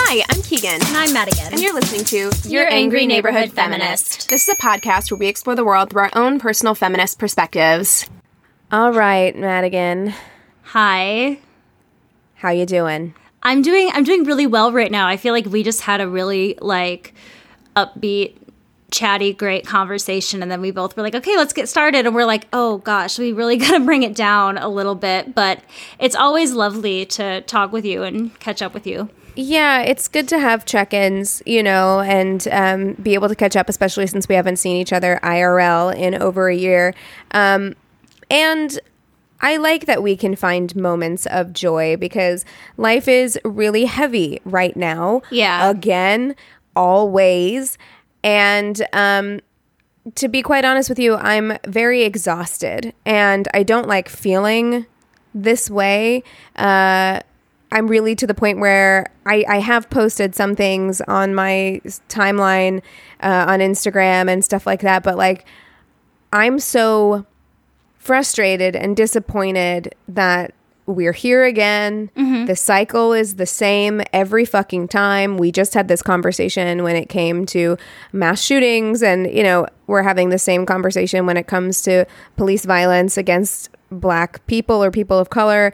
Hi, I'm Keegan. And I'm Madigan. And you're listening to Your Angry Neighborhood Feminist. This is a podcast where we explore the world through our own personal feminist perspectives. All right, Madigan. Hi. How you doing? I'm doing really well right now. I feel like we just had a really upbeat, chatty, great conversation, and then we both were like, okay, let's get started. And we're like, oh gosh, we really gotta bring it down a little bit. But it's always lovely to talk with you and catch up with you. Yeah, it's good to have check-ins, and be able to catch up, especially since we haven't seen each other IRL in over a year. And I like that we can find moments of joy because life is really heavy right now. Yeah. Again, always. And to be quite honest with you, I'm very exhausted and I don't like feeling this way. I'm really to the point where I have posted some things on my timeline on Instagram and stuff like that, but I'm so frustrated and disappointed that we're here again. Mm-hmm. The cycle is the same every fucking time. We just had this conversation when it came to mass shootings, and we're having the same conversation when it comes to police violence against Black people or people of color.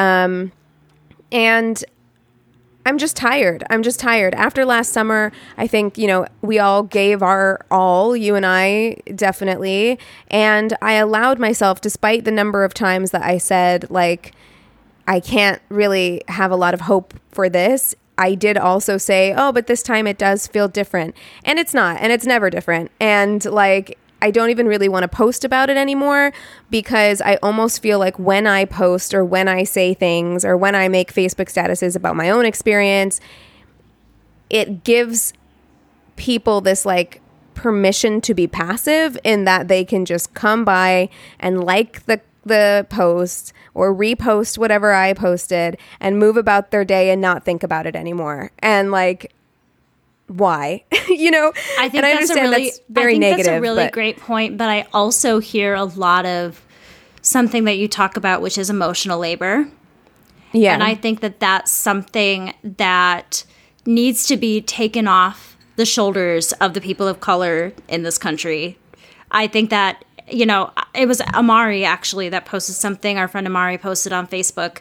And I'm just tired. After last summer, I think, we all gave our all, you and I definitely. And I allowed myself, despite the number of times that I said, I can't really have a lot of hope for this. I did also say, oh, but this time it does feel different. And it's not. And it's never different. And I don't even really want to post about it anymore because I almost feel like when I post or when I say things or when I make Facebook statuses about my own experience, it gives people this permission to be passive in that they can just come by and like the post or repost whatever I posted and move about their day and not think about it anymore. And why? I think that's very negative. That's a really great point, but I also hear a lot of something that you talk about, which is emotional labor. Yeah. And I think that that's something that needs to be taken off the shoulders of the people of color in this country. I think that, it was Amari actually that posted something. Our friend Amari posted on Facebook,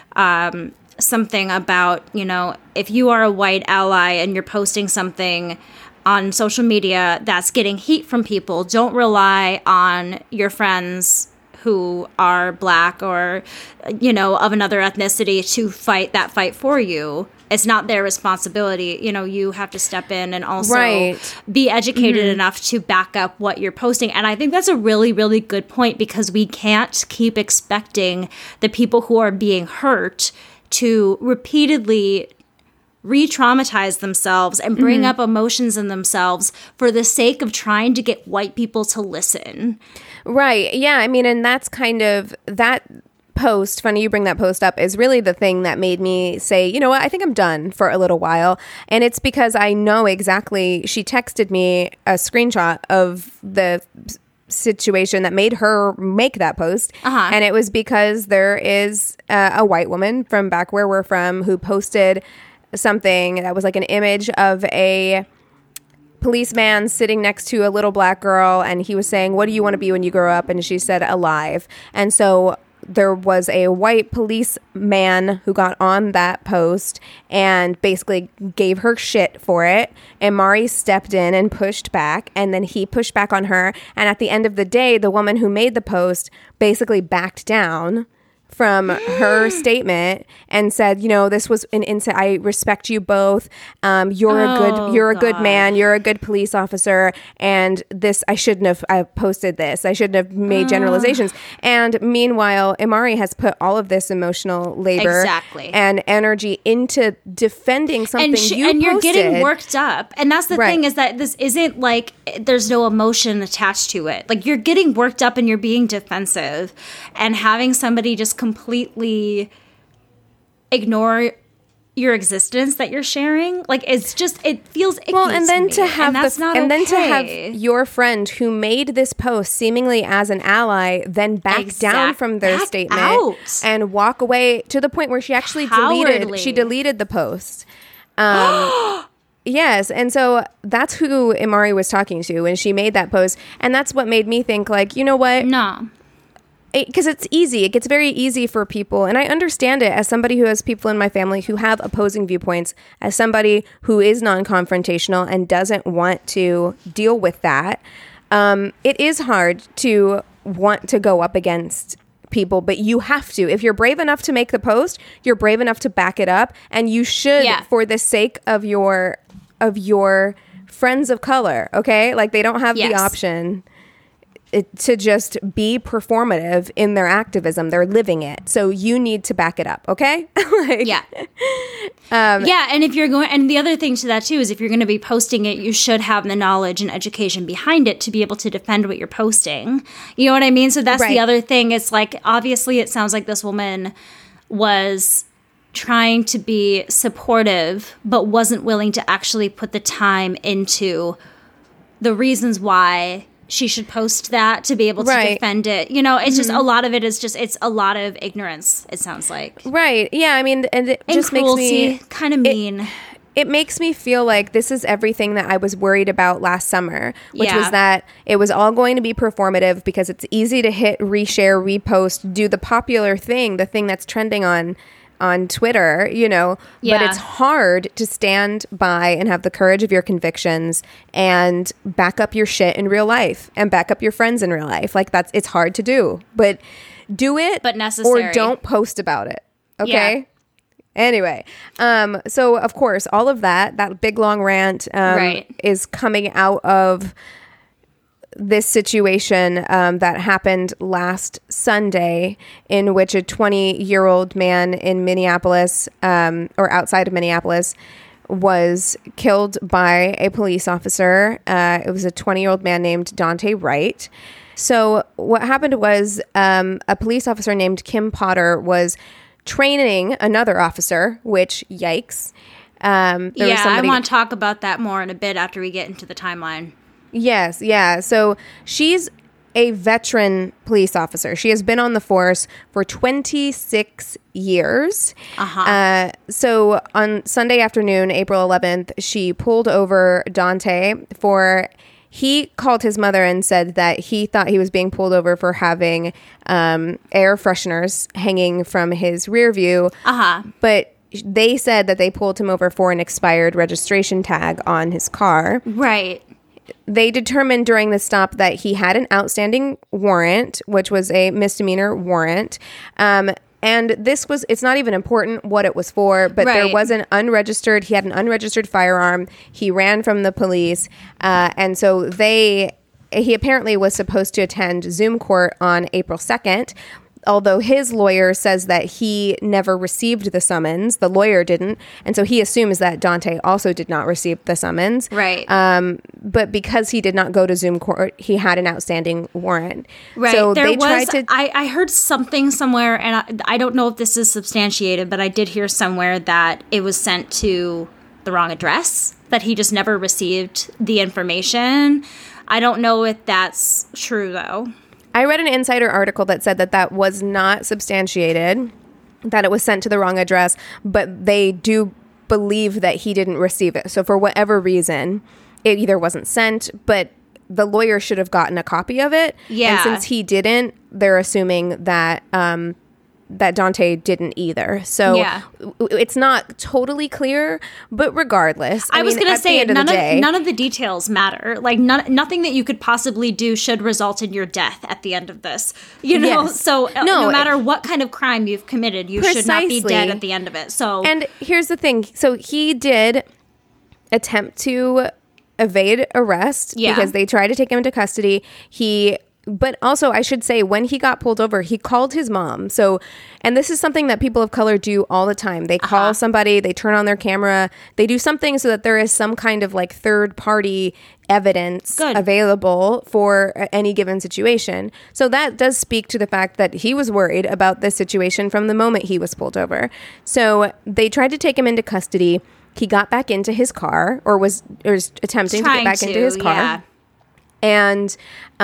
something about, if you are a white ally and you're posting something on social media that's getting heat from people, don't rely on your friends who are Black or, of another ethnicity to fight that fight for you. It's not their responsibility. You have to step in and also be educated enough to back up what you're posting. And I think that's a really, really good point because we can't keep expecting the people who are being hurt to repeatedly re-traumatize themselves and bring up emotions in themselves for the sake of trying to get white people to listen. Right. Yeah. I mean, and that's kind of that post, funny you bring that post up, is really the thing that made me say, you know what, I think I'm done for a little while. And it's because I know exactly, she texted me a screenshot of the situation that made her make that post. And it was because there is a white woman from back where we're from who posted something that was an image of a policeman sitting next to a little Black girl, and he was saying, what do you want to be when you grow up? And she said, alive. And so there was a white policeman who got on that post and basically gave her shit for it. And Mari stepped in and pushed back, and then he pushed back on her. And at the end of the day, the woman who made the post basically backed down from her statement and said, this was an incident. I respect you both. You're a good man. You're a good police officer. And this, I shouldn't have posted this. I shouldn't have made generalizations. And meanwhile, Imari has put all of this emotional labor and energy into defending something and you're getting worked up. And that's the thing, is that this isn't there's no emotion attached to it. You're getting worked up and you're being defensive, and having somebody just completely ignore your existence that you're sharing, it's just, it feels icky. Well, and then to have then to have your friend who made this post seemingly as an ally then back down from their statement and walk away to the point where she actually deleted the post. Yes. And so that's who Imari was talking to when she made that post. And that's what made me think, like, you know what? No. Because it's easy. It gets very easy for people. And I understand it as somebody who has people in my family who have opposing viewpoints, as somebody who is non-confrontational and doesn't want to deal with that. It is hard to want to go up against people, but you have to. If you're brave enough to make the post, you're brave enough to back it up, and you should, for the sake of your friends of color. Okay, like they don't have the option to just be performative in their activism. They're living it, so you need to back it up. Okay. And if you're going, and the other thing to that too is if you're going to be posting it, you should have the knowledge and education behind it to be able to defend what you're posting. You know what I mean? So that's the other thing. It's like, obviously it sounds like this woman was trying to be supportive, but wasn't willing to actually put the time into the reasons why she should post that to be able to defend it. You know, it's just a lot of it is just, it's a lot of ignorance, it sounds like. Right. Yeah. I mean, and it just cruelty, makes me kind of mean. It makes me feel like this is everything that I was worried about last summer, which was that it was all going to be performative because it's easy to hit reshare, repost, do the popular thing, the thing that's trending on Twitter, you know, but it's hard to stand by and have the courage of your convictions and back up your shit in real life and back up your friends in real life. Like it's hard to do, but do it, but necessary, or don't post about it. Okay. Yeah. Anyway, so of course, all of that big long rant, is coming out of this situation that happened last Sunday, in which a 20-year-old man in Minneapolis, or outside of Minneapolis, was killed by a police officer. It was a 20-year-old man named Daunte Wright. So what happened was a police officer named Kim Potter was training another officer, which, yikes. I want to talk about that more in a bit after we get into the timeline. Yes, yeah. So she's a veteran police officer. She has been on the force for 26 years. So on Sunday afternoon, April 11th, she pulled over Daunte he called his mother and said that he thought he was being pulled over for having air fresheners hanging from his rear view. But they said that they pulled him over for an expired registration tag on his car. Right. They determined during the stop that he had an outstanding warrant, which was a misdemeanor warrant. And it's not even important what it was for, but there was he had an unregistered firearm. He ran from the police. And so he apparently was supposed to attend Zoom court on April 2nd. Although his lawyer says that he never received the summons, the lawyer didn't, and so he assumes that Daunte also did not receive the summons. Right. But because he did not go to Zoom court, he had an outstanding warrant. Right. So I heard something somewhere, and I don't know if this is substantiated, but I did hear somewhere that it was sent to the wrong address, that he just never received the information. I don't know if that's true, though. I read an insider article that said that was not substantiated, that it was sent to the wrong address, but they do believe that he didn't receive it. So for whatever reason, it either wasn't sent, but the lawyer should have gotten a copy of it. Yeah. And since he didn't, they're assuming that that Daunte didn't either. So it's not totally clear, but regardless, I was going to say none of the details matter. Like nothing that you could possibly do should result in your death at the end of this. You know, so no matter what kind of crime you've committed, you should not be dead at the end of it. So, and here's the thing. So he did attempt to evade arrest because they tried to take him into custody. But also, I should say, when he got pulled over, he called his mom. So, and this is something that people of color do all the time. They call somebody, they turn on their camera, they do something so that there is some kind of like third party evidence available for any given situation. So that does speak to the fact that he was worried about this situation from the moment he was pulled over. So they tried to take him into custody. He got back into his car, or was attempting to get back into his car. Yeah. And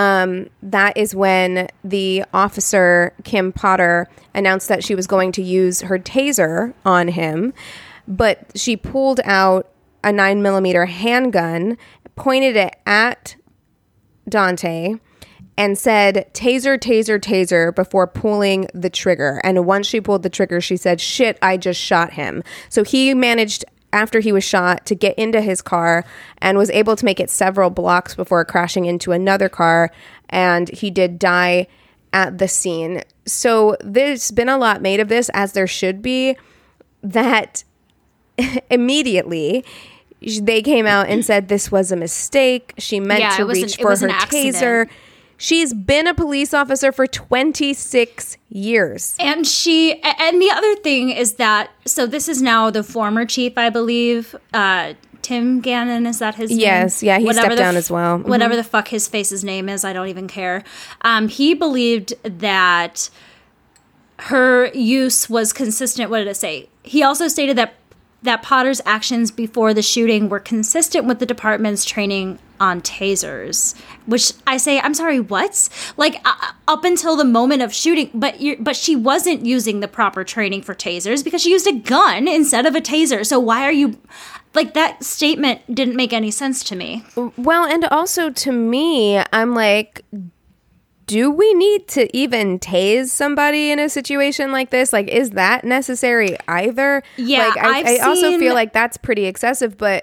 that is when the officer, Kim Potter, announced that she was going to use her taser on him. but she pulled out a 9mm handgun, pointed it at Dante, and said, "Taser, taser, taser," before pulling the trigger. And once she pulled the trigger, she said, "Shit, I just shot him." So he managed, after he was shot, to get into his car and was able to make it several blocks before crashing into another car. And he did die at the scene. So there's been a lot made of this, as there should be, that immediately they came out and said this was a mistake. She meant to reach for her taser. She's been a police officer for 26 years. And the other thing is that, so this is now the former chief, I believe, Tim Gannon, is that his name? Yes, yeah, he stepped down as well. Whatever the fuck his face's name is, I don't even care. He believed that her use was consistent. What did it say? He also stated that Potter's actions before the shooting were consistent with the department's training on tasers, which I say, I'm sorry, what? Like, up until the moment of shooting, but she wasn't using the proper training for tasers because she used a gun instead of a taser. So why are you, like, that statement didn't make any sense to me. Well, and also to me, I'm like, do we need to even tase somebody in a situation like this? Like, is that necessary either? Yeah, like, I also feel like that's pretty excessive, but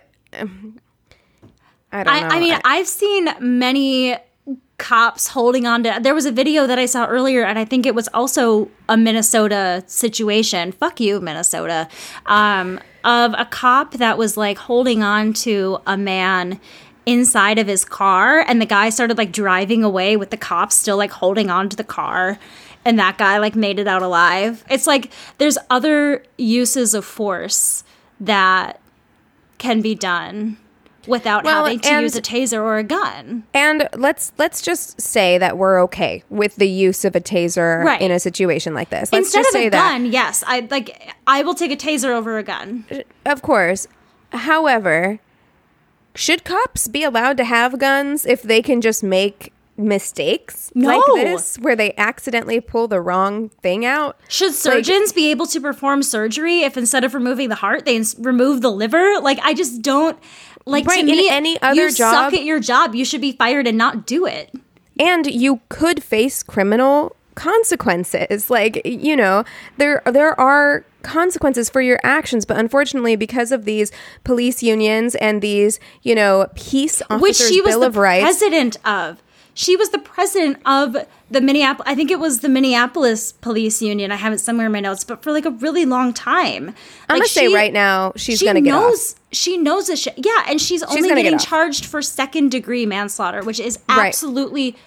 I don't know. I mean, I've seen many cops holding on to... There was a video that I saw earlier, and I think it was also a Minnesota situation. Fuck you, Minnesota. Of a cop that was, like, holding on to a man inside of his car, and the guy started, like, driving away with the cops still, like, holding on to the car, and that guy, like, made it out alive. It's like there's other uses of force that can be done without having to use a taser or a gun. And let's just say that we're okay with the use of a taser in a situation like this. Let's Instead just of say a gun, yes, I will take a taser over a gun. Of course. However, should cops be allowed to have guns if they can just make mistakes like this, where they accidentally pull the wrong thing out? Should surgeons be able to perform surgery if instead of removing the heart, they remove the liver? Like, I just don't... Like, to me, in any other you job, suck at your job. You should be fired and not do it. And you could face criminal consequences. Like, you know, there are consequences for your actions, but unfortunately, because of these police unions and these, you know, peace officers' Bill of Rights, president of. She was the president of the Minneapolis, I think it was the Minneapolis Police Union. I have it somewhere in my notes, but for like a really long time. I'm going to say right now, she's going to get off. She knows this shit. Yeah, and she's only getting charged for second-degree manslaughter, which is absolutely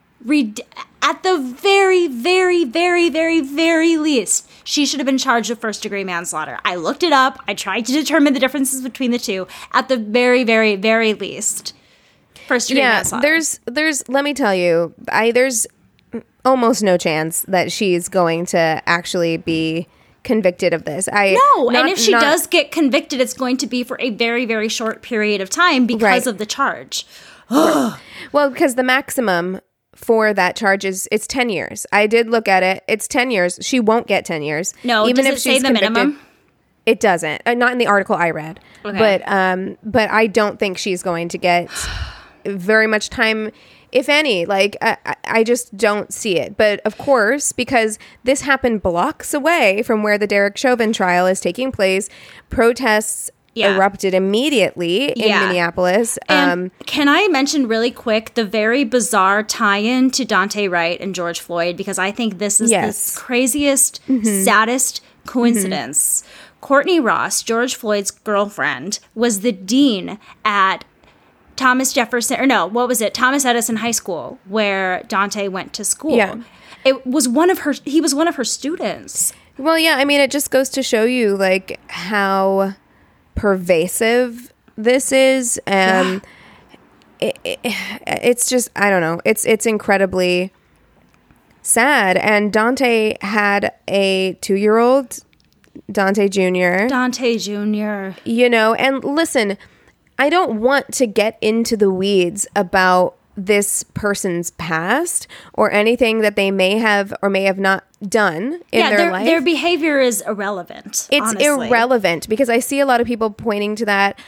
at the very, very, very, very, very least, she should have been charged with first-degree manslaughter. I looked it up. I tried to determine the differences between the two. At the very, very, very least, first-degree manslaughter. There's. Let me tell you, there's almost no chance that she's going to actually be convicted of this. And if she does get convicted, it's going to be for a very, very short period of time because of the charge. Well, because the maximum for that charge it's 10 years. I did look at it. It's 10 years. She won't get 10 years. No, even if she's convicted, minimum? It doesn't. Not in the article I read. Okay. But I don't think she's going to get very much time, if any. Like, I just don't see it. But of course, because this happened blocks away from where the Derek Chauvin trial is taking place, protests erupted immediately in Minneapolis. And can I mention really quick the very bizarre tie-in to Daunte Wright and George Floyd? Because I think this is the craziest, saddest coincidence. Courtney Ross, George Floyd's girlfriend, was the dean at Thomas Edison High School, where Daunte went to school. Yeah. He was one of her students. Well, yeah, I mean, it just goes to show you, like, how pervasive this is. It's just, I don't know. It's incredibly sad. And Daunte had a 2-year-old, Daunte Jr. You know, and listen, I don't want to get into the weeds about this person's past or anything that they may have or may have not done in their life. Their behavior is irrelevant. It's honestly. irrelevant because I see a lot of people pointing to that.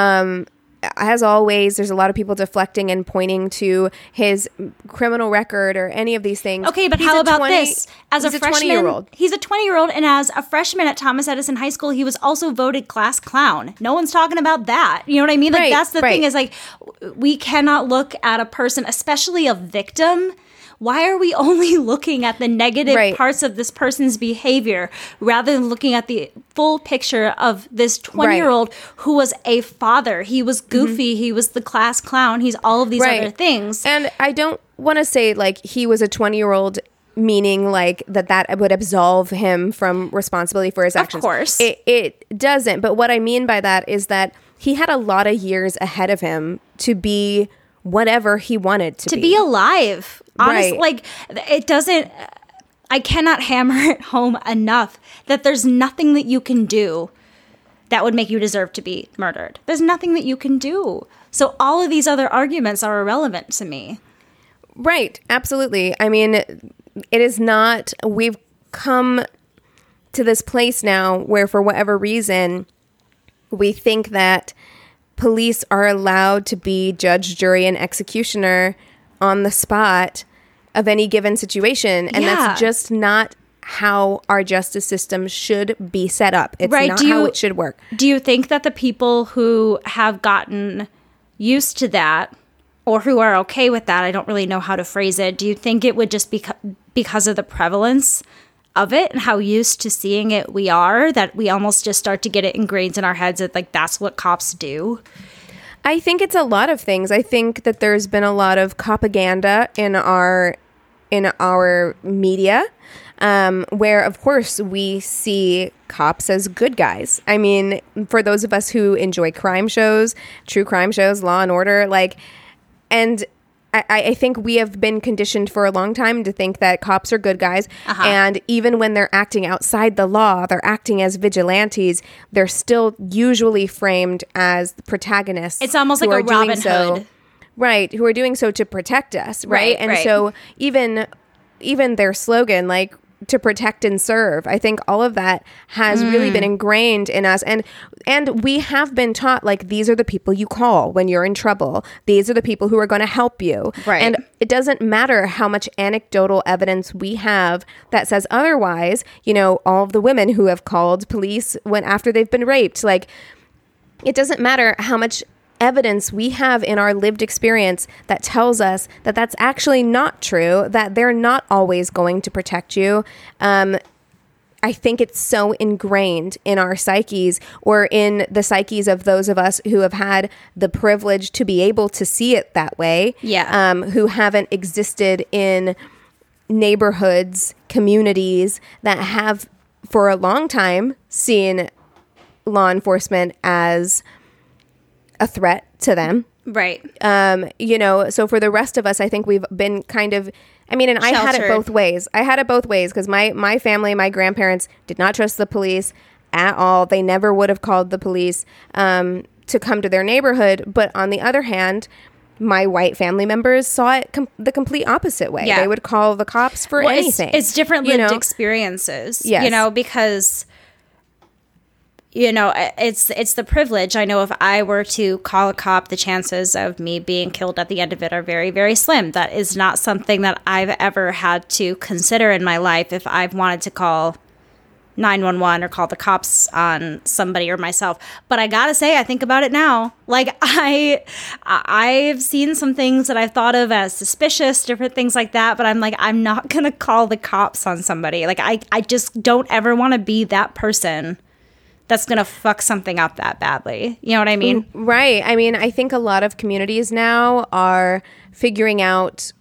As always, there's a lot of people deflecting and pointing to his criminal record or any of these things. Okay, but how about this? As a freshman, 20-year-old. He's a 20-year-old, and as a freshman at Thomas Edison High School, he was also voted class clown. No one's talking about that. You know what I mean? Like, right, that's the thing is, like, we cannot look at a person, especially a victim. Why are we only looking at the negative parts of this person's behavior rather than looking at the full picture of this 20-year-old who was a father? He was goofy. He was the class clown. He's all of these other things. And I don't want to say like he was a 20-year-old meaning like that would absolve him from responsibility for his actions. Of course. It doesn't. But what I mean by that is that he had a lot of years ahead of him to be whatever he wanted to be. To be alive. Honestly, like, it doesn't, I cannot hammer it home enough that there's nothing that you can do that would make you deserve to be murdered. There's nothing that you can do. So all of these other arguments are irrelevant to me. Right. Absolutely. I mean, it is not, we've come to this place now where for whatever reason, we think that police are allowed to be judge, jury, and executioner on the spot of any given situation. And that's just not how our justice system should be set up. It's not how it should work. Do you think that the people who have gotten used to that or who are okay with that, I don't really know how to phrase it, do you think it would just be because of the prevalence of it and how used to seeing it we are, that we almost just start to get it ingrained in our heads that like that's what cops do? I think it's a lot of things. I think that there's been a lot of propaganda in our media, where of course we see cops as good guys. I mean, for those of us who enjoy crime shows, true crime shows, Law and Order, and I think we have been conditioned for a long time to think that cops are good guys. And even when they're acting outside the law, they're acting as vigilantes, they're still usually framed as the protagonists. It's almost like a Robin Hood. Right, who are doing so to protect us, right? And so even their slogan, like, to protect and serve, I think all of that has really been ingrained in us. And we have been taught, like, these are the people you call when you're in trouble. These are the people who are going to help you. Right. And it doesn't matter how much anecdotal evidence we have that says otherwise. You know, all of the women who have called police after they've been raped, like, it doesn't matter how much evidence we have in our lived experience that tells us that that's actually not true, that they're not always going to protect you. I think it's so ingrained in our psyches, or in the psyches of those of us who have had the privilege to be able to see it that way, who haven't existed in neighborhoods, communities that have for a long time seen law enforcement as a threat to them. Right. You know, so for the rest of us, I think we've been kind of, I mean, and sheltered. I had it both ways. I had it both ways because my family, my grandparents did not trust the police at all. They never would have called the police to come to their neighborhood. But on the other hand, my white family members saw it the complete opposite way. They would call the cops for anything. It's different lived experiences, you know, because... You know, it's the privilege. I know if I were to call a cop, the chances of me being killed at the end of it are very, very slim. That is not something that I've ever had to consider in my life if I've wanted to call 911 or call the cops on somebody or myself. But I gotta say, I think about it now. Like, I've seen some things that I've thought of as suspicious, different things like that. But I'm like, I'm not gonna call the cops on somebody. Like, I just don't ever want to be that person that's going to fuck something up that badly. You know what I mean? Right. I mean, I think a lot of communities now are figuring out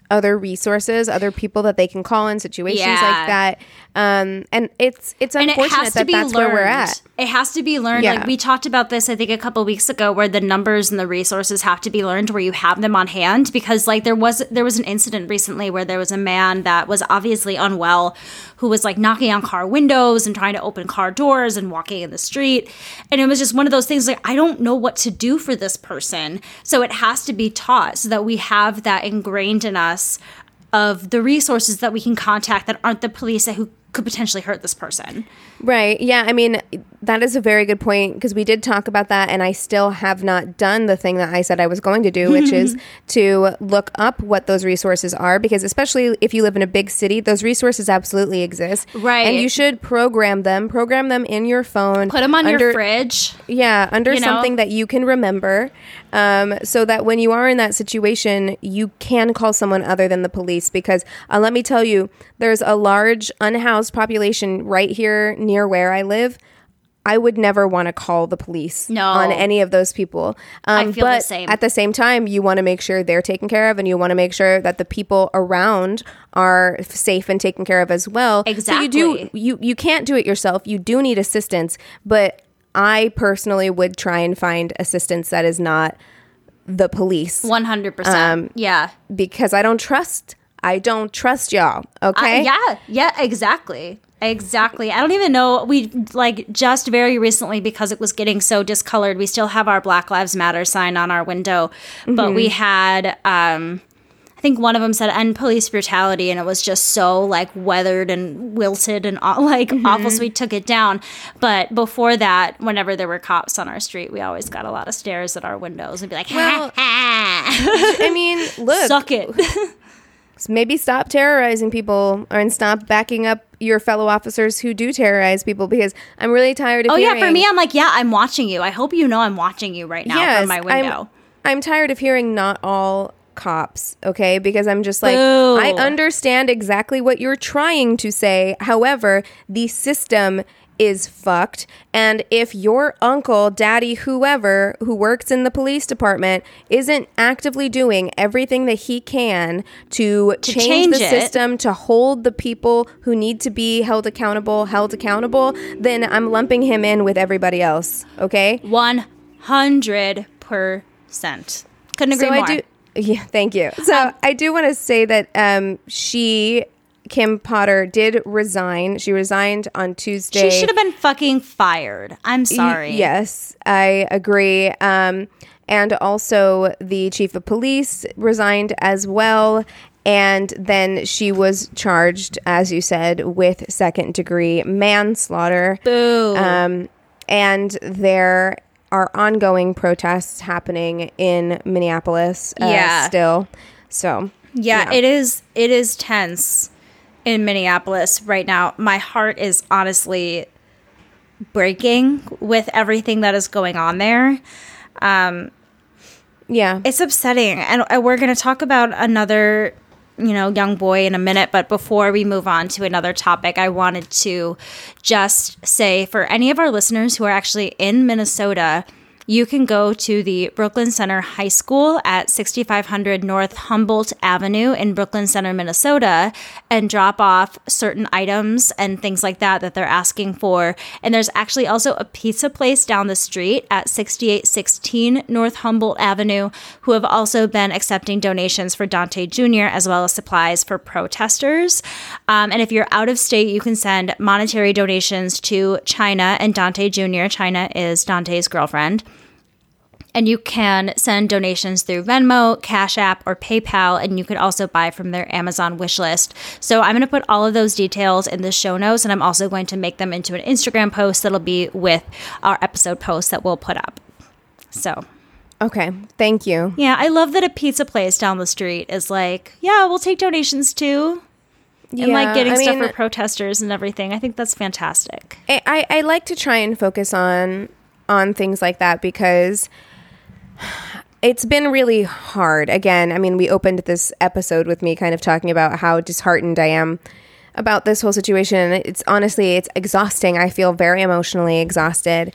other resources, other people that they can call in situations like that. And it's unfortunate that that's where we're at. It has to be learned. Like we talked about this, I think a couple weeks ago, where the numbers and the resources have to be learned, where you have them on hand, because like there was an incident recently where there was a man that was obviously unwell, who was like knocking on car windows and trying to open car doors and walking in the street. And it was just one of those things like, I don't know what to do for this person. So it has to be taught so that we have that ingrained in us of the resources that we can contact that aren't the police who could potentially hurt this person. Right. Yeah. I mean, that is a very good point, because we did talk about that, and I still have not done the thing that I said I was going to do, which is to look up what those resources are, because especially if you live in a big city, those resources absolutely exist. Right. And you should program them in your phone. Put them on your fridge. Yeah. Under something that you can remember, so that when you are in that situation, you can call someone other than the police, because let me tell you, there's a large unhoused population right here near where I live. I would never want to call the police on any of those people. I feel but the same. At the same time, you want to make sure they're taken care of, and you want to make sure that the people around are safe and taken care of as well. Exactly. So you can't do it yourself. You do need assistance, but I personally would try and find assistance that is not the police. 100%. Yeah. Because I don't trust y'all. Okay. Yeah, exactly. Exactly. I don't even know. We like just very recently, because it was getting so discolored, we still have our Black Lives Matter sign on our window, but we had, I think one of them said end police brutality, and it was just so like weathered and wilted and awful, so we took it down. But before that, whenever there were cops on our street, we always got a lot of stares at our windows and be like, well, I mean, look. Suck it. Maybe stop terrorizing people, and stop backing up your fellow officers who do terrorize people, because I'm really tired of hearing... yeah, for me, I'm like, I'm watching you. I hope you know I'm watching you right now from my window. I'm tired of hearing not all cops, okay? Because I'm just like, Boo. I understand exactly what you're trying to say. However, the system is fucked, and if your uncle, daddy, whoever who works in the police department isn't actively doing everything that he can to change the system, to hold the people who need to be held accountable, then I'm lumping him in with everybody else, okay? 100%. Couldn't agree more. Thank you. So I do want to say that Kim Potter did resign. She resigned on Tuesday. She should have been fucking fired. I'm sorry. Yes, I agree. And also the chief of police resigned as well. And then she was charged, as you said, with second-degree manslaughter. Boo. And there are ongoing protests happening in Minneapolis still. So yeah, it is tense in Minneapolis right now. My heart is honestly breaking with everything that is going on there. It's upsetting. And we're going to talk about another, young boy in a minute. But before we move on to another topic, I wanted to just say, for any of our listeners who are actually in Minnesota, you can go to the Brooklyn Center High School at 6500 North Humboldt Avenue in Brooklyn Center, Minnesota, and drop off certain items and things like that they're asking for. And there's actually also a pizza place down the street at 6816 North Humboldt Avenue who have also been accepting donations for Dante Jr. as well as supplies for protesters. And if you're out of state, you can send monetary donations to China and Dante Jr. China is Dante's girlfriend. And you can send donations through Venmo, Cash App, or PayPal, and you could also buy from their Amazon wish list. So I'm going to put all of those details in the show notes, and I'm also going to make them into an Instagram post that'll be with our episode post that we'll put up. So. Okay, thank you. Yeah, I love that a pizza place down the street is like, yeah, we'll take donations too. And getting stuff for protesters and everything. I think that's fantastic. I like to try and focus on things like that because it's been really hard. Again, we opened this episode with me kind of talking about how disheartened I am about this whole situation. It's exhausting. I feel very emotionally exhausted.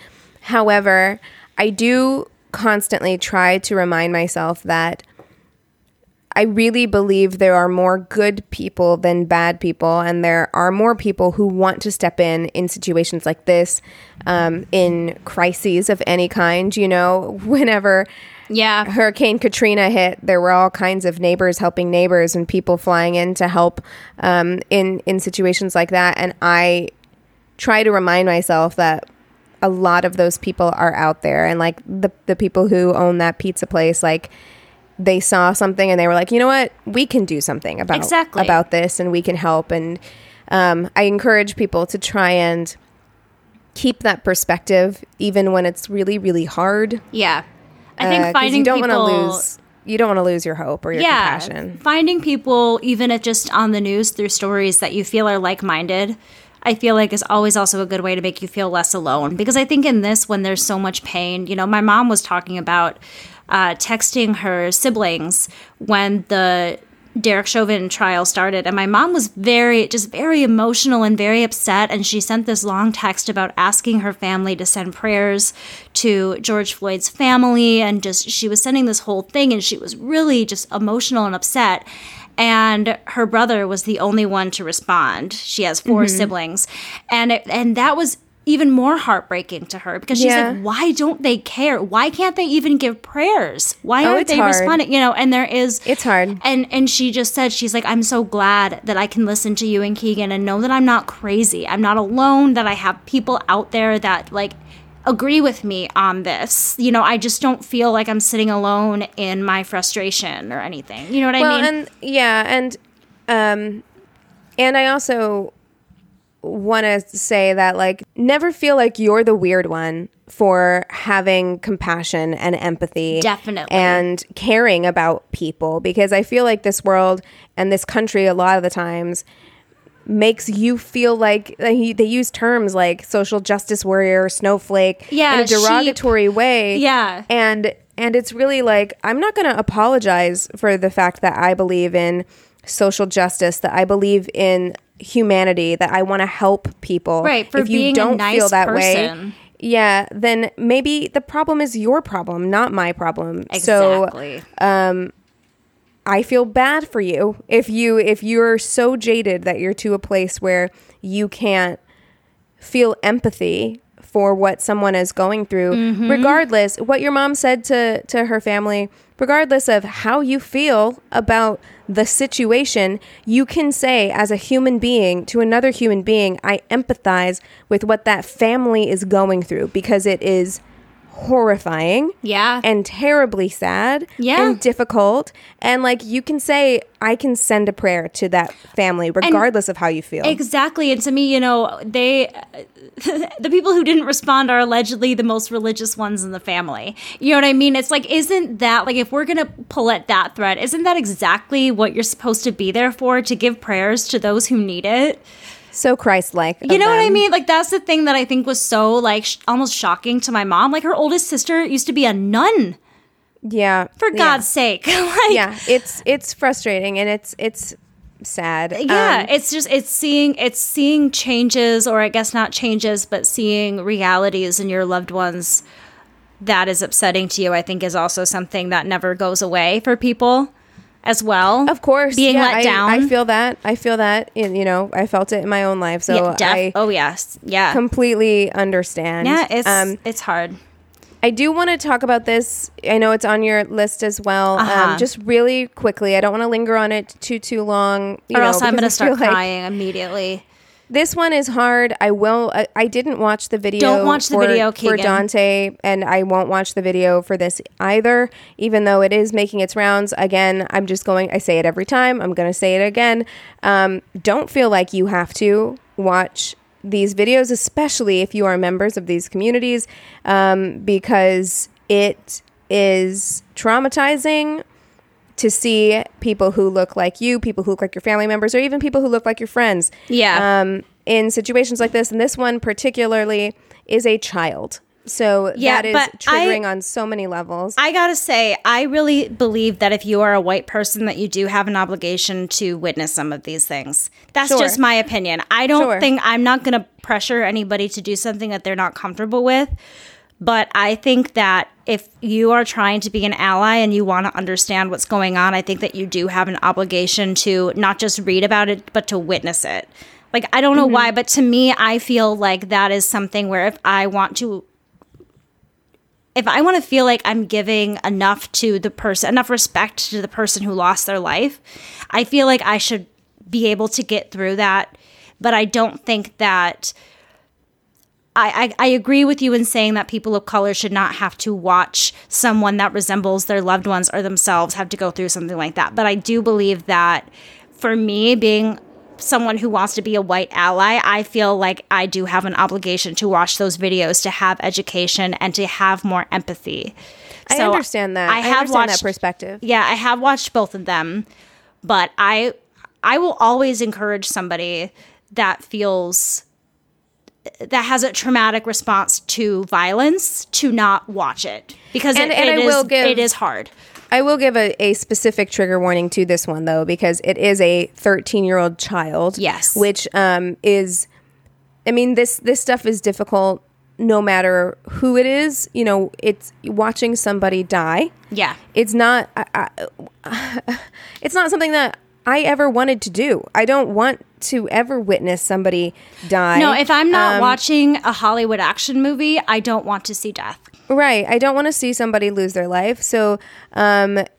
However, I do constantly try to remind myself that I really believe there are more good people than bad people, and there are more people who want to step in situations like this, in crises of any kind. Whenever Hurricane Katrina hit, there were all kinds of neighbors helping neighbors and people flying in to help in situations like that. And I try to remind myself that a lot of those people are out there, and like the people who own that pizza place, like, they saw something and they were like, you know what, we can do something about this, and we can help. And I encourage people to try and keep that perspective even when it's really, really hard. Yeah. I think finding you don't want to lose your hope or your compassion. Finding people, even if just on the news, through stories that you feel are like-minded, I feel like is always also a good way to make you feel less alone. Because I think in this, when there's so much pain, my mom was talking about texting her siblings when the Derek Chauvin trial started, and my mom was very emotional and very upset, and she sent this long text about asking her family to send prayers to George Floyd's family, and she was sending this whole thing, and she was really just emotional and upset. And her brother was the only one to respond. She has 4 siblings, and that was even more heartbreaking to her, because she's like, why don't they care? Why can't they even give prayers? Why aren't they responding? And it's hard. And she just said, she's like, I'm so glad that I can listen to you and Keegan and know that I'm not crazy. I'm not alone, that I have people out there that like agree with me on this. I just don't feel like I'm sitting alone in my frustration or anything. You know what I mean? And I also want to say that, like, never feel like you're the weird one for having compassion and empathy. Definitely. And caring about people, because I feel like this world and this country a lot of the times makes you feel like they use terms like social justice warrior, snowflake, in a derogatory way. Yeah. And it's really like, I'm not going to apologize for the fact that I believe in social justice, that I believe in humanity, that I want to help people. Right. For if you being don't a nice feel that person. way, then maybe the problem is your problem, not my problem. Exactly. So, I feel bad for you if you're so jaded that you're to a place where you can't feel empathy for what someone is going through, regardless what your mom said to her family, regardless of how you feel about the situation. You can say as a human being to another human being, I empathize with what that family is going through, because it is horrifying and terribly sad and difficult, and like, you can say, I can send a prayer to that family regardless of how you feel. Exactly. And to me, they the people who didn't respond are allegedly the most religious ones in the family. You know what I mean? It's like, isn't that, like, if we're gonna pull at that thread, isn't that exactly what you're supposed to be there for, to give prayers to those who need it? So Christ-like. You know what I mean? Like, that's the thing that I think was so, like, almost shocking to my mom. Like, her oldest sister used to be a nun. Yeah. For God's sake. It's frustrating, and it's sad. Yeah. It's seeing changes, or I guess not changes, but seeing realities in your loved ones that is upsetting to you, I think, is also something that never goes away for people as well. Of course. Being let down. I feel that. I felt it in my own life. So I completely understand. Yeah, it's hard. I do want to talk about this. I know it's on your list as well. Just really quickly. I don't want to linger on it too long. Or else I'm going to start crying immediately. This one is hard. I didn't watch the video. Don't watch the video, for Keegan. Dante, and I won't watch the video for this either, even though it is making its rounds. Again, I say it every time. I'm going to say it again. Don't feel like you have to watch these videos, especially if you are members of these communities, because it is traumatizing to see people who look like you, people who look like your family members, or even people who look like your friends. Yeah. In situations like this. And this one particularly is a child. So that is triggering on so many levels. I gotta say, I really believe that if you are a white person, that you do have an obligation to witness some of these things. That's just my opinion. I don't think, I'm not gonna pressure anybody to do something that they're not comfortable with. But I think that if you are trying to be an ally and you want to understand what's going on, I think that you do have an obligation to not just read about it, but to witness it. Like, I don't know why, but to me, I feel like that is something where if I want to feel like I'm giving enough to the person, enough respect to the person who lost their life, I feel like I should be able to get through that. But I don't think that I agree with you in saying that people of color should not have to watch someone that resembles their loved ones or themselves have to go through something like that. But I do believe that for me, being someone who wants to be a white ally, I feel like I do have an obligation to watch those videos, to have education and to have more empathy. I understand that. I understand watched that perspective. Yeah, I have watched both of them, but I will always encourage somebody that has a traumatic response to violence to not watch it, because it is hard. I will give a specific trigger warning to this one, though, because it is a 13-year-old child. Yes. Which is, I mean, this stuff is difficult no matter who it is. You know, it's watching somebody die. Yeah. It's not, it's not something that I ever wanted to do. I don't want to ever witness somebody die. No, if I'm not watching a Hollywood action movie, I don't want to see death. Right. I don't want to see somebody lose their life. So, but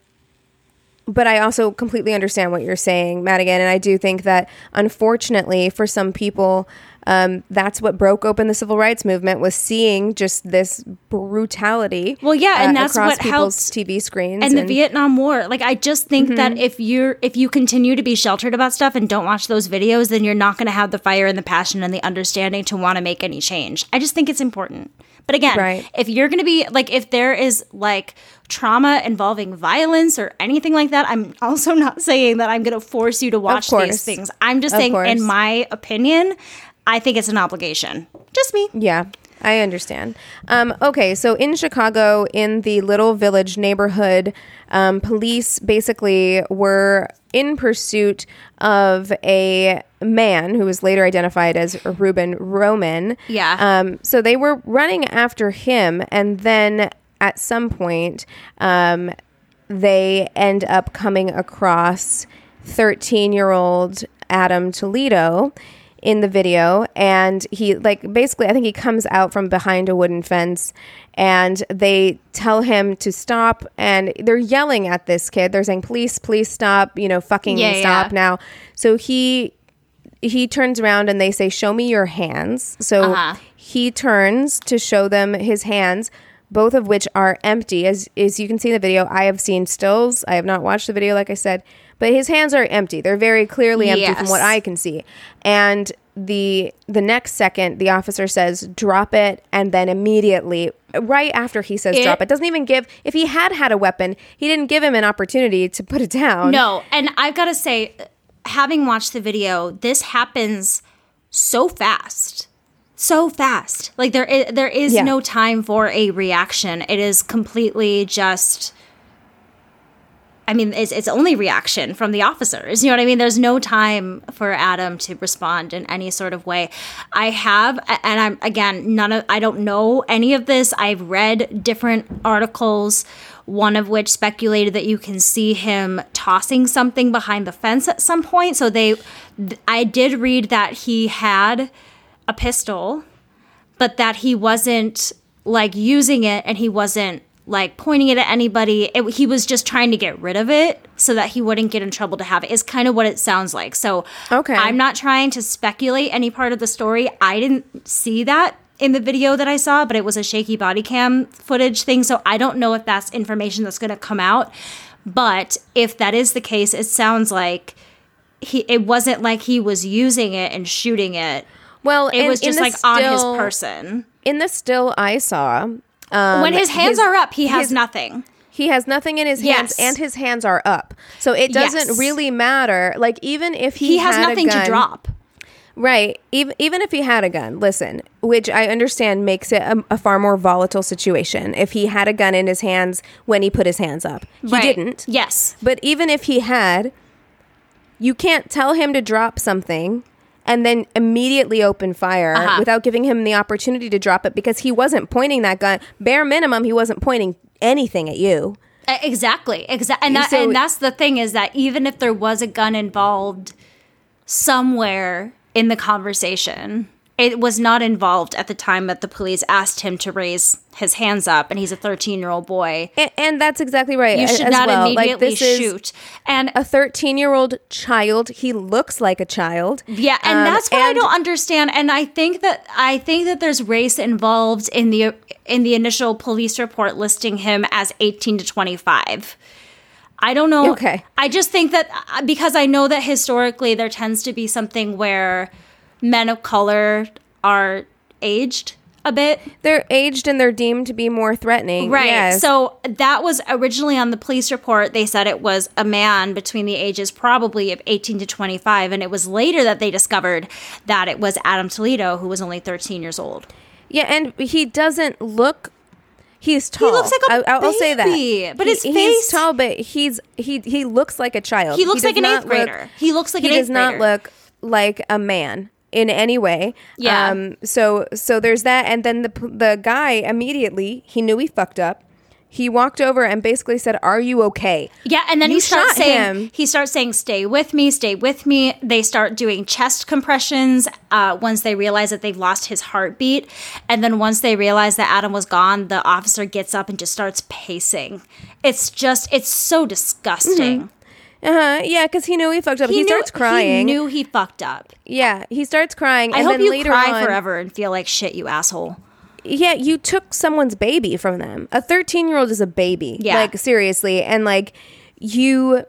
I also completely understand what you're saying, Madigan. And I do think that, unfortunately, for some people, that's what broke open the civil rights movement, was seeing just this brutality. Well, yeah, and that's across what people's helped TV screens and the Vietnam War. Like, I just think that if you continue to be sheltered about stuff and don't watch those videos, then you're not going to have the fire and the passion and the understanding to want to make any change. I just think it's important. But again, if you're going to be like, if there is like trauma involving violence or anything like that, I'm also not saying that I'm going to force you to watch these things. I'm just saying, in my opinion, I think it's an obligation. Just me. Yeah, I understand. Okay, so in Chicago, in the Little Village neighborhood, police basically were in pursuit of a man who was later identified as Ruben Roman. Yeah. So they were running after him, and then at some point, they end up coming across 13-year-old Adam Toledo in the video, and he, like, basically, I think he comes out from behind a wooden fence, and they tell him to stop, and they're yelling at this kid. They're saying, please stop, fucking stop now. So he turns around and they say, show me your hands. So he turns to show them his hands, both of which are empty. As you can see in the video, I have seen stills. I have not watched the video, like I said, but his hands are empty. They're very clearly empty from what I can see. And the next second, the officer says, drop it. And then immediately, right after he says drop it, doesn't even give, if he had a weapon, he didn't give him an opportunity to put it down. No. And I've got to say, having watched the video, this happens so fast. So fast. Like, there is no time for a reaction. It is completely just, I mean, it's only reaction from the officers. You know what I mean? There's no time for Adam to respond in any sort of way. I'm I don't know any of this. I've read different articles, one of which speculated that you can see him tossing something behind the fence at some point. So I did read that he had a pistol, but that he wasn't like using it, and he wasn't like pointing it at anybody. He was just trying to get rid of it so that he wouldn't get in trouble to have it, is kind of what it sounds like. So I'm not trying to speculate any part of the story. I didn't see that in the video that I saw, but it was a shaky body cam footage thing. So I don't know if that's information that's going to come out. But if that is the case, it sounds like it wasn't like he was using it and shooting it. Well, it was just like on his person. In the still I saw, when his hands are up, he has nothing. He has nothing in his hands, and his hands are up. So it doesn't really matter. Like, even if he has nothing to drop. Right. Even if he had a gun, listen, which I understand makes it a far more volatile situation. If he had a gun in his hands when he put his hands up. He didn't. Yes. But even if he had, you can't tell him to drop something and then immediately open fire without giving him the opportunity to drop it, because he wasn't pointing that gun. Bare minimum, he wasn't pointing anything at you. Exactly. And that's the thing, is that even if there was a gun involved somewhere in the conversation, it was not involved at the time that the police asked him to raise his hands up, and he's a 13-year-old boy. And that's exactly right. You should not immediately shoot. And a 13-year-old child, he looks like a child. Yeah, and that's what I don't understand. And I think that there's race involved in the initial police report listing him as 18 to 25. I don't know. Okay. I just think that, because I know that historically there tends to be something where men of color are aged a bit. They're aged and they're deemed to be more threatening. Right. Yes. So that was originally on the police report. They said it was a man between the ages probably of 18 to 25. And it was later that they discovered that it was Adam Toledo, who was only 13 years old. Yeah, and he doesn't look... He's tall. He looks like a baby. I'll say that. But his face... He's tall, but he looks like a child. He looks like an 8th grader. He looks like an 8th grader. He does not look like a man in any way. Yeah. So there's that, and then the guy immediately, he knew he fucked up. He walked over and basically said, "Are you okay?" Yeah, and then he starts saying, "Stay with me, stay with me." They start doing chest compressions once they realize that they've lost his heartbeat. And then once they realize that Adam was gone, the officer gets up and just starts pacing. It's so disgusting. Mm-hmm. Yeah, because he knew he fucked up. He starts crying. He knew he fucked up. Yeah, he starts crying. I hope you cry forever and feel like shit, you asshole. Yeah, you took someone's baby from them. A 13-year-old is a baby. Yeah. Like, seriously. And, like, he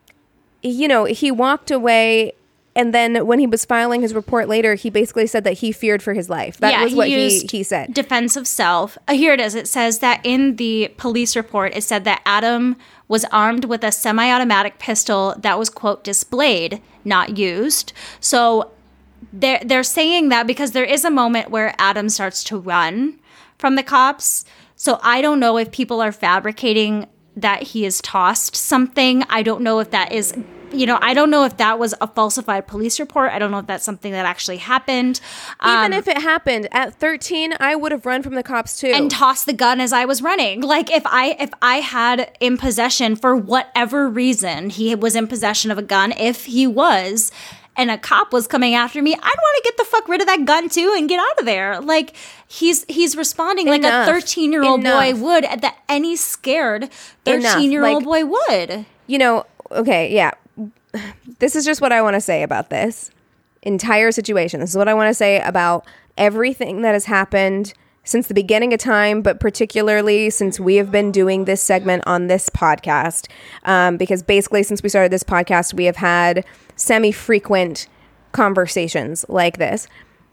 walked away, and then when he was filing his report later, he basically said that he feared for his life. That was what he said. Defense of self. Here it is. It says that in the police report, it said that Adam was armed with a semi-automatic pistol that was, quote, displayed, not used. So they're saying that because there is a moment where Adam starts to run from the cops. So I don't know if people are fabricating that he has tossed something. I don't know if that is, I don't know if that was a falsified police report. I don't know if that's something that actually happened. Even if it happened at 13, I would have run from the cops too. And tossed the gun as I was running. Like if I had in possession, for whatever reason, he was in possession of a gun, if he was, and a cop was coming after me, I'd want to get the fuck rid of that gun too and get out of there. Like he's responding like a 13-year-old boy would, that any scared 13-year-old boy would. Okay, yeah. This is just what I want to say about this entire situation. This is what I want to say about everything that has happened since the beginning of time, but particularly since we have been doing this segment on this podcast. Because basically since we started this podcast, we have had semi-frequent conversations like this.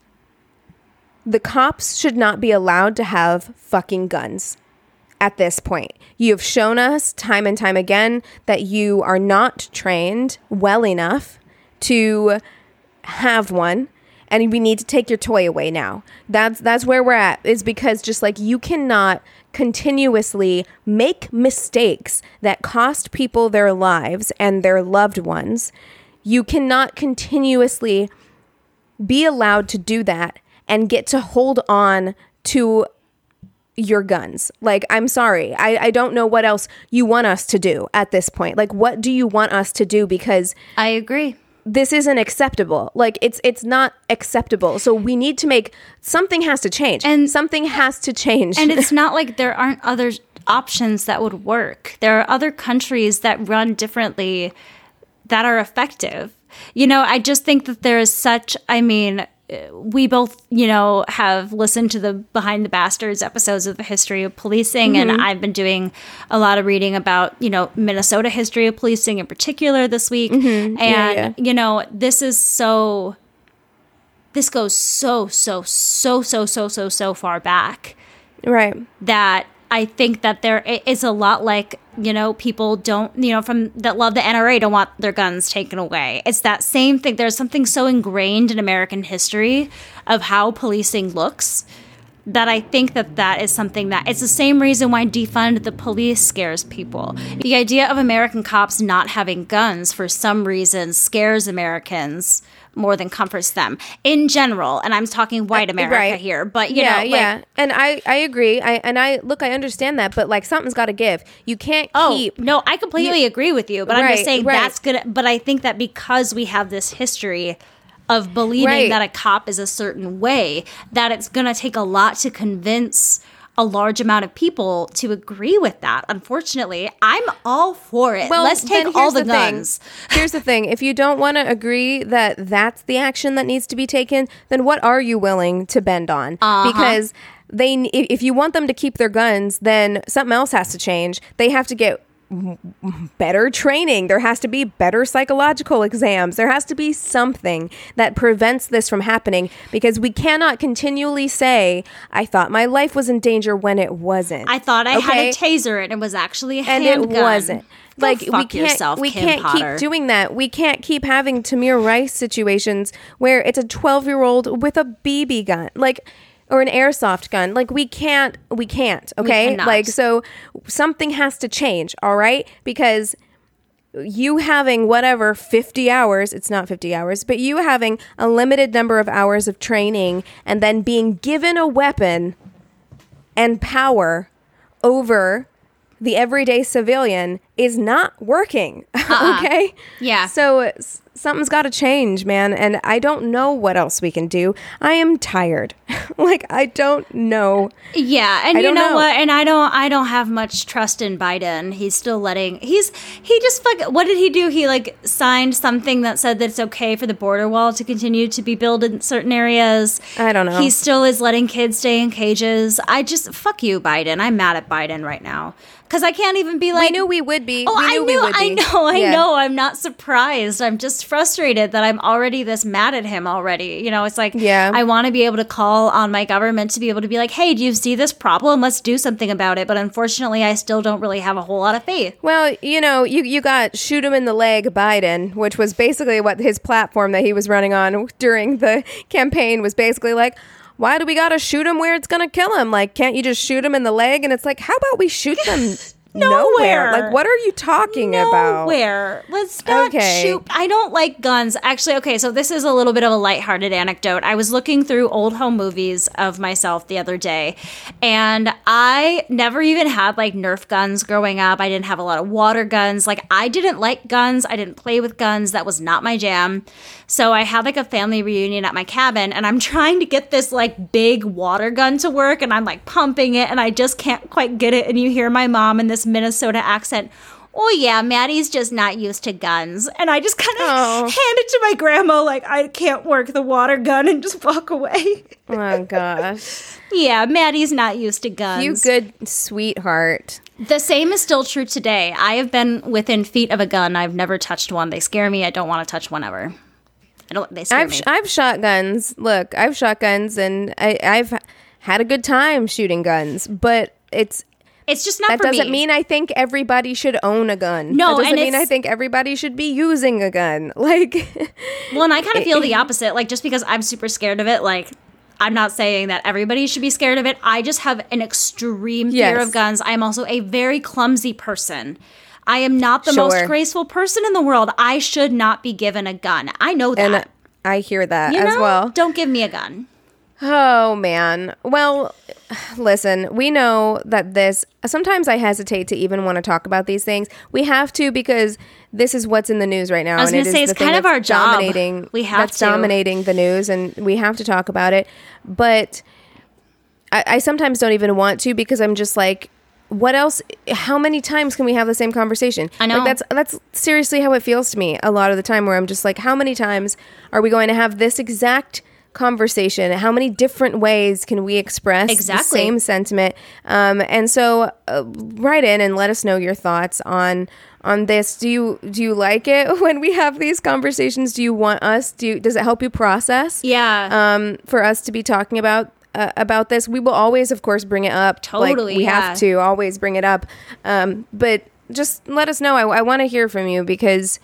The cops should not be allowed to have fucking guns at this point. You have shown us time and time again that you are not trained well enough to have one, and we need to take your toy away now. That's where we're at, is because just like you cannot continuously make mistakes that cost people their lives and their loved ones. You cannot continuously be allowed to do that and get to hold on to your guns. Like, I'm sorry. I don't know what else you want us to do at this point. Like, what do you want us to do? Because I agree. This isn't acceptable. Like, it's not acceptable. So we need to something has to change. And something has to change. And it's not like there aren't other options that would work. There are other countries that run differently that are effective. I just think that there is we both, have listened to the Behind the Bastards episodes of the history of policing. Mm-hmm. And I've been doing a lot of reading about, Minnesota history of policing in particular this week. Mm-hmm. And, this goes so far back. Right. That I think that there is a lot like, people don't, that love the NRA don't want their guns taken away. It's that same thing. There's something so ingrained in American history of how policing looks that I think that is something that it's the same reason why defund the police scares people. The idea of American cops not having guns for some reason scares Americans more than comforts them in general. And I'm talking white America here, but you know, yeah. And I agree. I understand that, but like something's got to give. You can't keep. No, I completely agree with you, but I'm just saying that's gonna. But I think that because we have this history of believing that a cop is a certain way, that it's going to take a lot to convince a large amount of people to agree with that. Unfortunately, I'm all for it. Well, let's take all the guns. Here's the thing. If you don't want to agree that that's the action that needs to be taken, then what are you willing to bend on? Because if you want them to keep their guns, then something else has to change. They have to get better training. There has to be better psychological exams. There has to be something that prevents this from happening, because we cannot continually say, I thought my life was in danger when it wasn't. I thought I had a taser and it was actually a handgun. And it wasn't. Like, we can't keep doing that. We can't keep having Tamir Rice situations where it's a 12-year-old with a BB gun. Like, or an airsoft gun. Like, we can't, okay? Like, so something has to change, all right? Because you having 50 hours, it's not 50 hours, but you having a limited number of hours of training and then being given a weapon and power over the everyday civilian is not working, okay? Yeah. So something's got to change, man. And I don't know what else we can do. I am tired. Like, I don't know. Yeah, and you know what? And I don't have much trust in Biden. He's still what did he do? He like signed something that said that it's okay for the border wall to continue to be built in certain areas. I don't know. He still is letting kids stay in cages. Fuck you, Biden. I'm mad at Biden right now. Because I can't even be like... We knew we would be. Oh, I know. I'm not surprised. I'm just frustrated that I'm already this mad at him already. You know, it's like, I want to be able to call on my government to be able to be like, hey, do you see this problem? Let's do something about it. But unfortunately, I still don't really have a whole lot of faith. Well, you know, you got shoot him in the leg Biden, which was basically what his platform that he was running on during the campaign was basically like, why do we gotta shoot him where it's gonna kill him? Like, can't you just shoot him in the leg? And it's like, how about we shoot them nowhere? Like, what are you talking about? Nowhere. Let's not shoot. I don't like guns. Actually, okay, so this is a little bit of a lighthearted anecdote. I was looking through old home movies of myself the other day, and I never even had, like, Nerf guns growing up. I didn't have a lot of water guns. Like, I didn't like guns. I didn't play with guns. That was not my jam. So I had, like, a family reunion at my cabin, and I'm trying to get this, like, big water gun to work, and I'm, like, pumping it, and I just can't quite get it, and you hear my mom in this Minnesota accent, oh yeah, Maddie's just not used to guns. And I just kind of hand it to my grandma like, I can't work the water gun, and just walk away. Oh gosh. Yeah, Maddie's not used to guns. You good sweetheart. The same is still true today. I have been within feet of a gun. I've never touched one. They scare me. I don't want to touch one ever. They scare me. I've shot guns. Look, I've shot guns, and I've had a good time shooting guns, but it's just not for me. That doesn't mean I think everybody should own a gun. No, that doesn't mean I think everybody should be using a gun. Like, well, and I kind of feel the opposite. Like, just because I'm super scared of it, like, I'm not saying that everybody should be scared of it. I just have an extreme fear of guns. I am also a very clumsy person. I am not the most graceful person in the world. I should not be given a gun. I know that. And I hear that as well. Don't give me a gun. Oh, man. Well, listen, we know that sometimes I hesitate to even want to talk about these things. We have to, because this is what's in the news right now. I was going to say, it's kind of our job. We have to. Dominating the news, and we have to talk about it. But I sometimes don't even want to, because I'm just like, what else? How many times can we have the same conversation? I know. Like, that's seriously how it feels to me a lot of the time, where I'm just like, how many times are we going to have this exact conversation? How many different ways can we express the same sentiment? And so write in and let us know your thoughts on this. Do you like it when we have these conversations? Do you want us? Does it help you process? Yeah. For us to be talking about this, we will always, of course, bring it up. Totally. Like, we have to always bring it up. But just let us know. I want to hear from you, because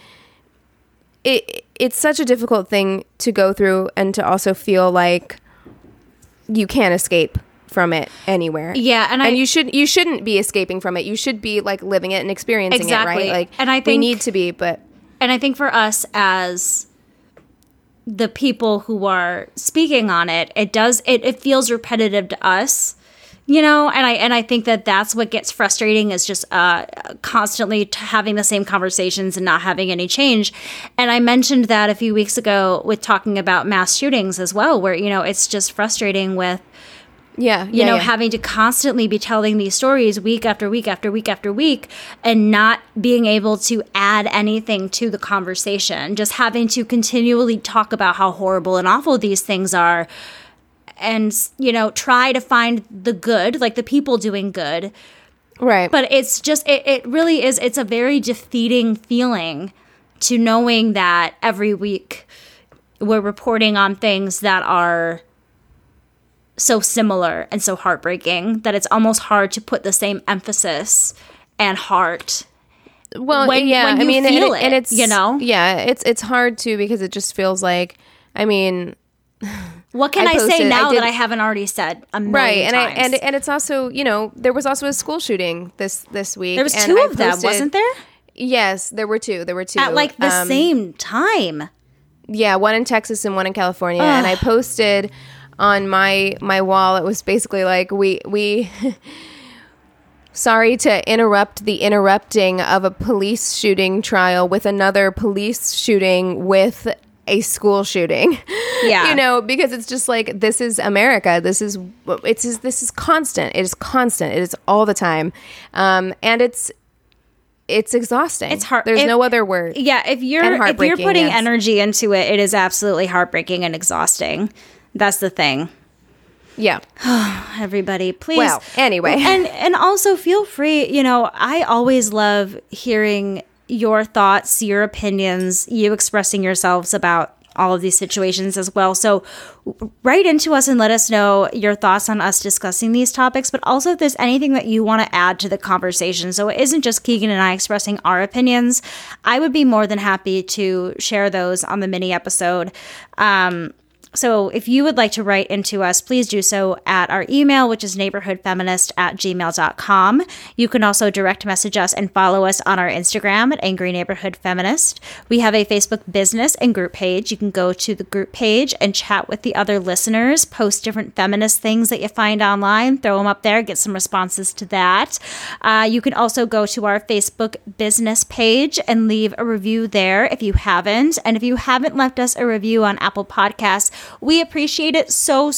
it's such a difficult thing to go through, and to also feel like you can't escape from it anywhere. Yeah, and you shouldn't be escaping from it. You should be like living it and experiencing it, right? Like, and I think we need to be, but and I think for us as the people who are speaking on it, it feels repetitive to us. You know, and I think that that's what gets frustrating is just constantly having the same conversations and not having any change. And I mentioned that a few weeks ago with talking about mass shootings as well, where, you know, it's just frustrating with, having to constantly be telling these stories week after week after week after week and not being able to add anything to the conversation, just having to continually talk about how horrible and awful these things are. And, you know, try to find the good, like the people doing good. Right. But it's just, it really is, it's a very defeating feeling to knowing that every week we're reporting on things that are so similar and so heartbreaking that it's almost hard to put the same emphasis and heart. Well, when you feel it, and it's, you know? Yeah, it's hard too because it just feels like, I mean... What can I say now that I haven't already said a million times? And it's also, you know, there was also a school shooting this week. There was two of them, wasn't there? Yes, there were two. At like the same time. Yeah, one in Texas and one in California. And I posted on my wall. It was basically like we sorry to interrupt the interrupting of a police shooting trial with another police shooting with a school shooting. Yeah. You know, because it's just like, this is America. This is constant. It is constant. It is all the time. And it's exhausting. It's hard. There's no other word. Yeah. If you're putting energy into it, it is absolutely heartbreaking and exhausting. That's the thing. Yeah. Everybody, please. Well, anyway. And also feel free, you know, I always love hearing your thoughts, your opinions, you expressing yourselves about all of these situations as well. So write into us and let us know your thoughts on us discussing these topics, but also if there's anything that you want to add to the conversation. So it isn't just Keegan and I expressing our opinions. I would be more than happy to share those on the mini episode. So if you would like to write into us, please do so at our email, which is neighborhoodfeminist@gmail.com. You can also direct message us and follow us on our Instagram at Angry Neighborhood Feminist. We have a Facebook business and group page. You can go to the group page and chat with the other listeners, post different feminist things that you find online, throw them up there, get some responses to that. You can also go to our Facebook business page and leave a review there if you haven't. And if you haven't left us a review on Apple Podcasts, we appreciate it so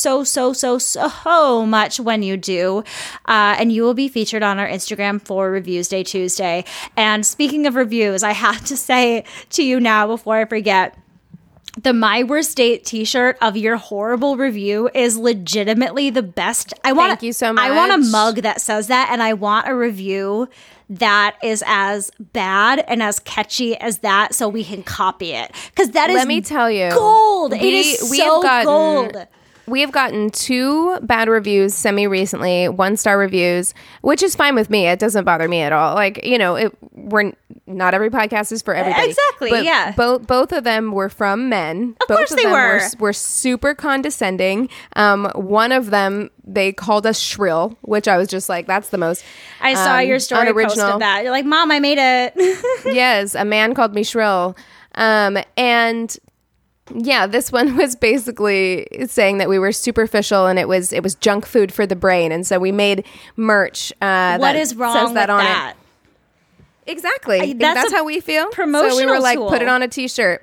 much when you do. And you will be featured on our Instagram for Reviews Day Tuesday. And speaking of reviews, I have to say to you now before I forget, the My Worst Date t-shirt of your horrible review is legitimately the best. Thank you so much. I want a mug that says that, and I want a review that is as bad and as catchy as that so we can copy it. Because that is, let me tell you, gold. It is so gold. We have gotten 2 bad reviews semi-recently, 1-star reviews, which is fine with me. It doesn't bother me at all. Like, you know, not every podcast is for everybody. Exactly, but yeah. Both of them were from men. Of course they were. Were super condescending. One of them, they called us shrill, which I was just like, that's the most I saw your story posted that. You're like, Mom, I made it. Yes, a man called me shrill. And... yeah, this one was basically saying that we were superficial and it was junk food for the brain, and so we made merch. What is wrong with that? Exactly. That's how we feel. Promotional so we were like, tool. put it on a t-shirt.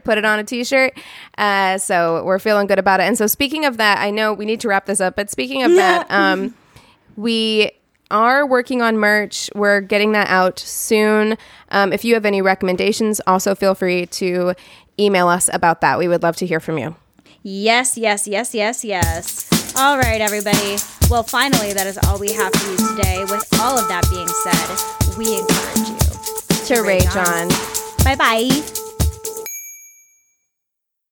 So we're feeling good about it. And so speaking of that, I know we need to wrap this up, but speaking of that, we are working on merch. We're getting that out soon. If you have any recommendations, also feel free to email us about that. We would love to hear from you. Yes. All right, everybody. Well, finally, that is all we have for you today. With all of that being said, we encourage you to rage on. Bye-bye.